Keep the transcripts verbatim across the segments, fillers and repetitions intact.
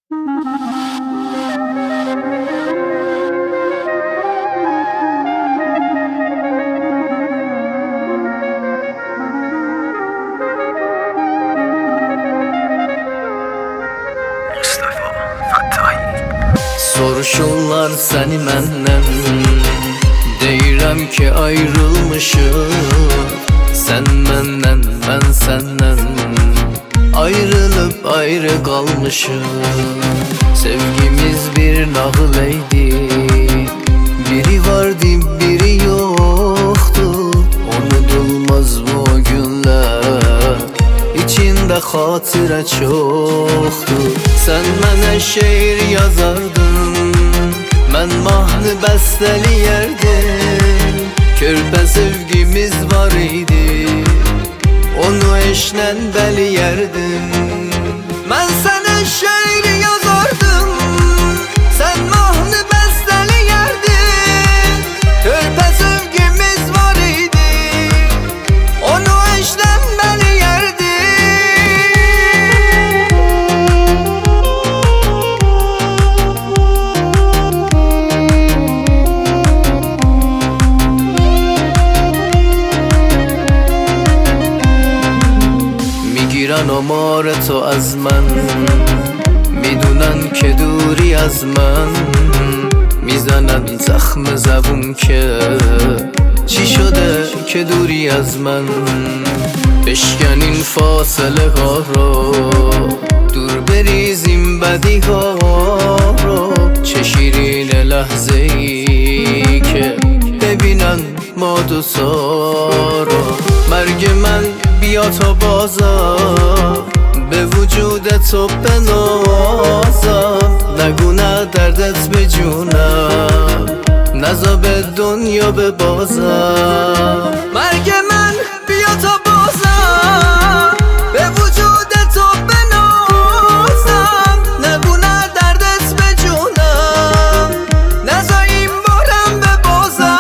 Soruşurlar səni məndən, deyirəm ki ayrılmışıq. Sən məndən, mən səndən ayrılıb ayrı qalmışıq. Sevgimiz bir nağıl eydi, biri vardı biri yoxdu. Unudulmaz bu günlər, içində xatirə çoxdur. Sən mənə şeir yazardın, mən mahnı bəstələyərdim. Körpə sevgimiz var idi, onu eşlən bəliyərdim. Mən sənə şeir yazardım, sən mahnı bəstələyərdin. Körpə sevgimiz var idi, onu eşlən bəliyərdin. میگیرن آمار تو از من، میدونن که دوری از من. میزنن زخم زبون که چی شده که دوری از من. بشکن این فاصله ها رو، دور بریزیم بدی ها رو. چه شیرین لحظه ای که ببینن ما دو تا رو. مرگ من بیا تا بازم، به وجود تو بنازم. نگو نه دردت به جونم، نزا به دنیا ببازم. مرگ من بیا تا بازم، به وجود تو بنازم. نگو نه دردت به جونم، نزا این بارم ببازم.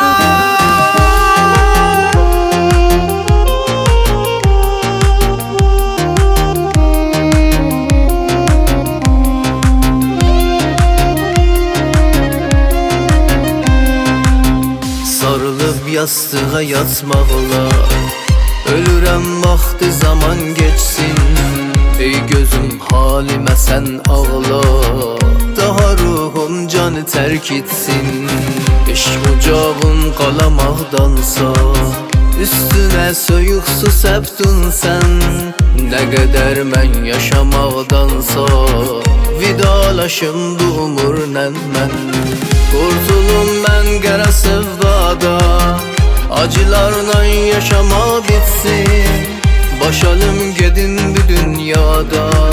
Sarılıp yastığa yatmaqla ölürəm vaxtı zaman geçsin. Ey gözüm halimə sən ağla, daha ruhum canı tərk etsin. Eşq ocağın qalamaqdansa, üstünə soyuq su səpdin sən. Nə qədər mən yaşamaqdansa, vidalaşım bu umurla mən. Qurtulum mən qara sevdada, acılarla yaşama bitsin. Başalım gedin bu dünyada.